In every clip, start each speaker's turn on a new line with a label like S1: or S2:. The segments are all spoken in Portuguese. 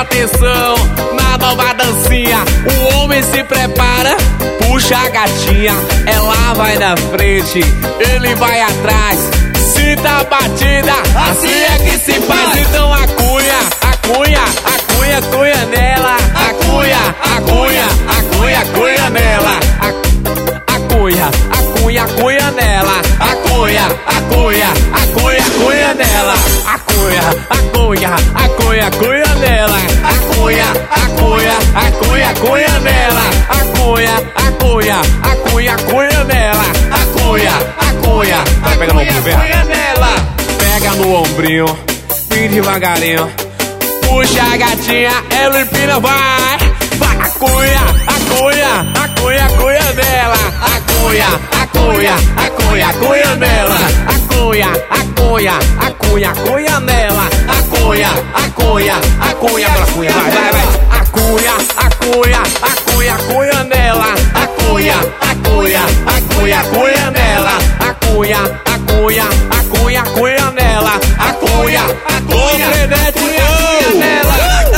S1: atenção na nova dancinha. O homem se prepara, puxa a gatinha. Ela vai na frente, ele vai atrás. Sinta a batida, assim é que se faz. Então acunha, acunha, acunha, acunha nela. Acunha, acunha, acunha, acunha nela. Acunha, acunha, acunha nela. Acunha, acunha, acunha, acunha nela. Acunha, acunha, acunha, acunha nela. Acunha, acunha, acunha, acunha nela. Acunha, acunha, acunha, acunha nela. Acunha, acunha, vai pegar no ombrinho nela. Pega no ombrinho, bem devagarinho. Puxa a gatinha, ela empina, vai. Vai, acunha, acunha, acunha, acunha nela. Acunha, acunha, acunha, acunha nela. Acunha, acunha, acunha, acunha nela. Acunha, acunha, acunha, agora acunha, vai, vai, vai. Acunha, acunha, acunha, acunha nela. Acunha, acunha, acunha, acunha nela. Acunha, acunha, acunha, acunha nela. Acunha, acunha, acunha nela.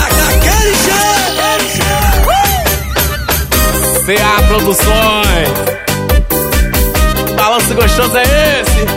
S1: CA Produções, balanço gostoso é esse?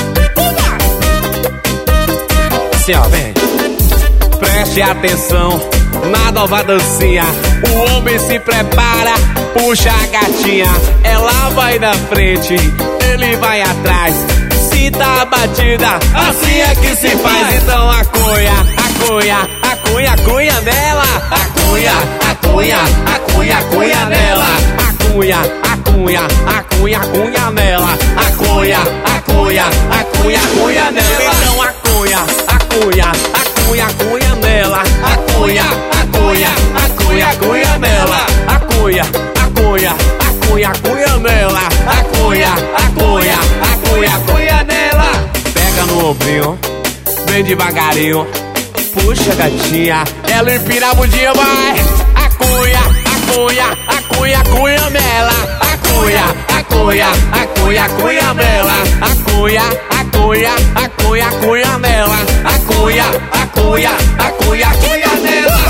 S1: Assim ó, vem. Preste atenção na nova dancinha. O homem se prepara, puxa a gatinha. Ela vai na frente, ele vai atrás. Sinta a batida, assim é que se faz. Então acunha, acunha, acunha, acunha nela. Acunha, acunha, acunha, acunha nela. Acunha, acunha, acunha, acunha nela. Acunha, acunha, acunha, acunha nela. Então acunha, acunha, acunha, acunha nela. Acunha, acunha, acunha, acunha nela. Acunha, acunha, acunha, acunha nela. Acunha, acunha, acunha, acunha nela. Pega no ombrinho, bem devagarinho. Puxa a gatinha, ela empina a bundinha, vai. Acunha, acunha, acunha, acunha nela. Acunha, acunha, acunha, acunha nela. Acunha, acunha, acunha, acunha nela. Acunha, acunha, acunha, acunha nela.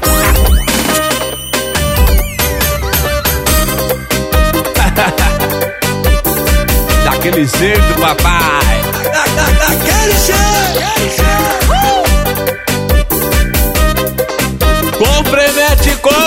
S1: Daquele jeito, papai. Daquele jeito. Com frenete, com